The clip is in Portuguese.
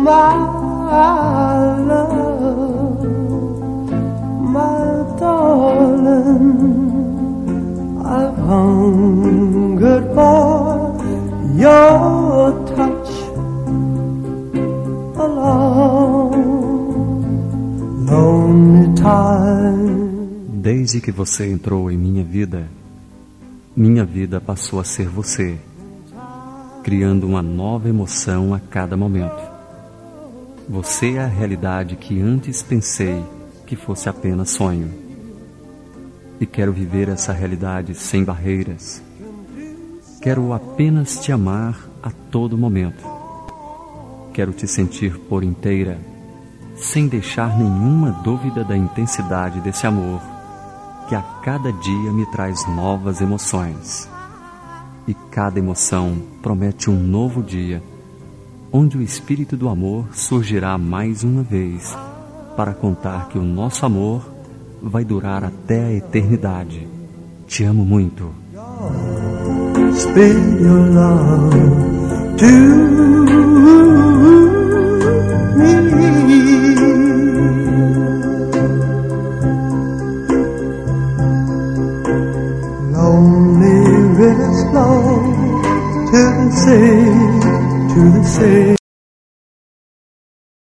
my love, my darling, I've hungered for your touch a long, lonely time. Desde que você entrou em minha vida passou a ser você, criando uma nova emoção a cada momento. Você é a realidade que antes pensei que fosse apenas sonho. E quero viver essa realidade sem barreiras. Quero apenas te amar a todo momento. Quero te sentir por inteira, sem deixar nenhuma dúvida da intensidade desse amor, que a cada dia me traz novas emoções. E cada emoção promete um novo dia, onde o espírito do amor surgirá mais uma vez, para contar que o nosso amor vai durar até a eternidade. Te amo muito. Spread your love to me. Lonely rivers flow to the sea, to the sea.